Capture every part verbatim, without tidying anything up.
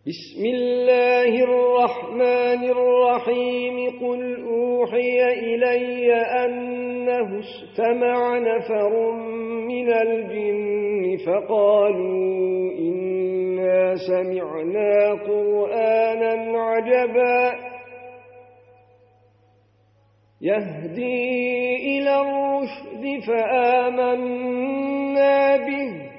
بسم الله الرحمن الرحيم قل أوحي إلي أنه استمع نفر من الجن فقالوا إنا سمعنا قرآنا عجبا يهدي إلى الرشد فآمنا به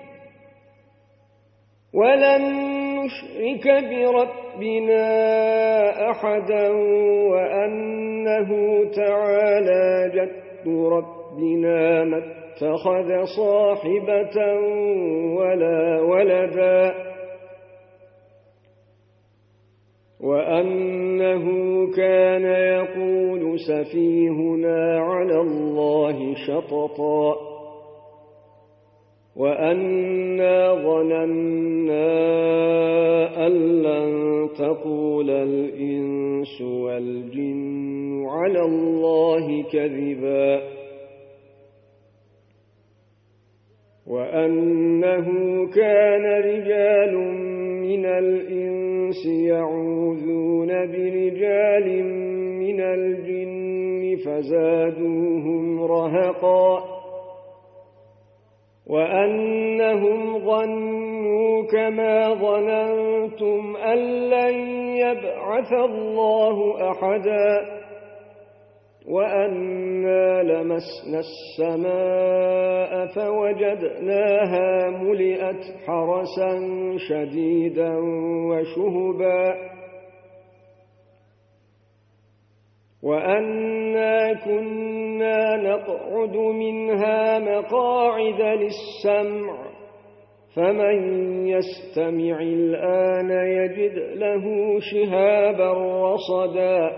ولن نشرك بربنا أحدا وأنه تعالى جد ربنا ما اتخذ صاحبة ولا ولدا وأنه كان يقول سفيهنا على الله شططا وأنا ظننا أن لن تقول الإنس والجن على الله كذبا وأنه كان رجال من الإنس يعوذون برجال من الجن فزادوهم رهقا وأنهم ظنوا كما ظننتم أن لن يبعث الله أحدا وأنا لمسنا السماء فوجدناها ملئت حرسا شديدا وشهبا وأنا كنا نقعد منها مقاعد للسمع فمن يستمع الآن يجد له شهابا رصدا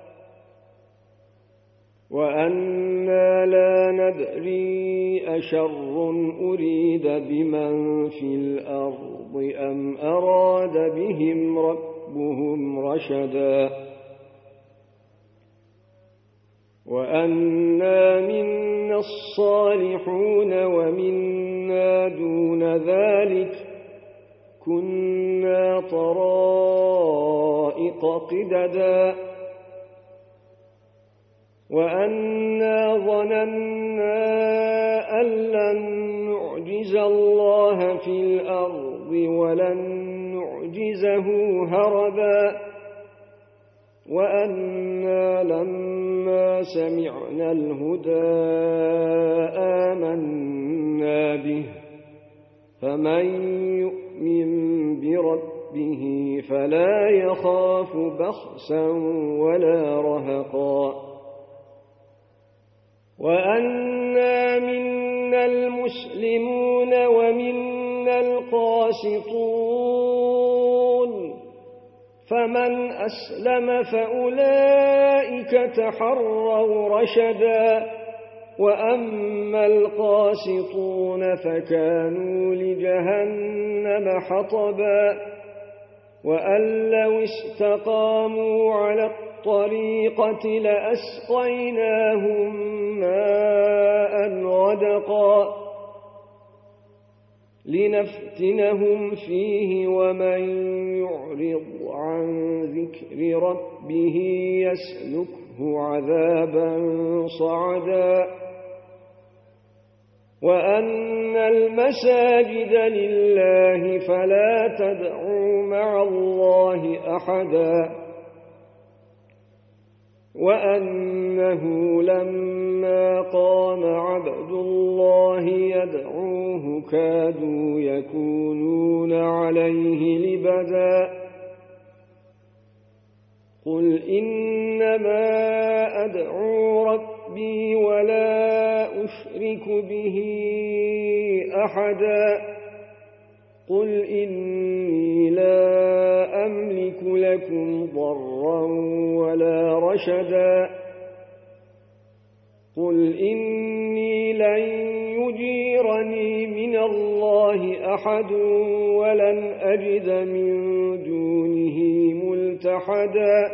وأنا لا ندري أشر أريد بمن في الأرض أم أراد بهم ربهم رشدا وأنا منا الصالحون ومنا دون ذلك كنا طرائق قددا وأنا ظننا أن لن نعجز الله في الأرض ولن نعجزه هربا وأنا لما سمعنا الهدى آمنا به فمن يؤمن بربه فلا يخاف بخسا ولا رهقا وأنا منا المسلمون ومنا القاسطون فمن أسلم فأولئك تحروا رشدا وأما القاسطون فكانوا لجهنم حطبا وأن لو استقاموا على الطريقة لأسقيناهم ماء غدقا لنفتنهم فيه ومن يعرض عن ذكر ربه يسلكه عذابا صعدا وأن المساجد لله فلا تدعوا مع الله أحدا وأنه لما قام عبد الله يدعوه كادوا يكونون عليه لبدا قل إنما أدعو ربي ولا أشرك به أحدا قل إني لا أملك لكم ضرا ولا رشدا قل إني لن يجيرني من الله أحد ولن أجد من دونه ملتحدا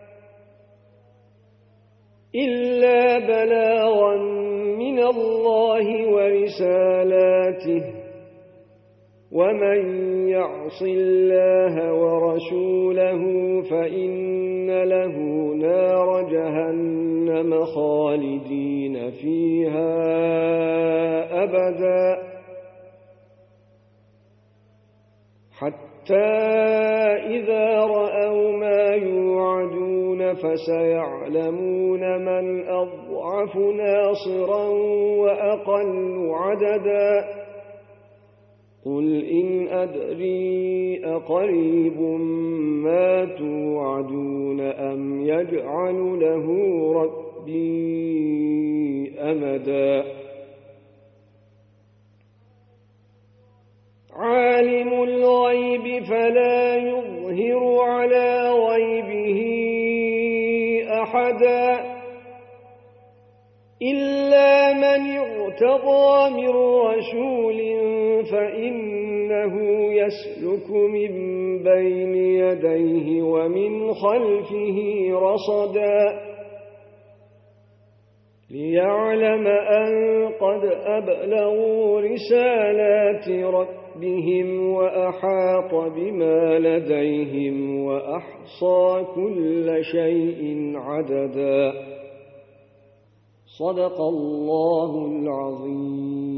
إلا بلاغا من الله ورسالاته ومن يعص الله ورسوله فإن له نار جهنم خالدين فيها أبدا حتى إذا رأوا ما يوعدون فسيعلمون من أضعف ناصرا وأقل عددا قل إن أدري أقريب ما توعدون أم يجعل له ربي أمدا عالم الغيب فلا يظهر على غيبه أحدا إلا من ارتضى من رسول فإنه يسلك من بين يديه ومن خلفه رصدا ليعلم أن قد أبلغوا رسالات ربهم وأحاط بما لديهم وأحصى كل شيء عددا صدق الله العظيم.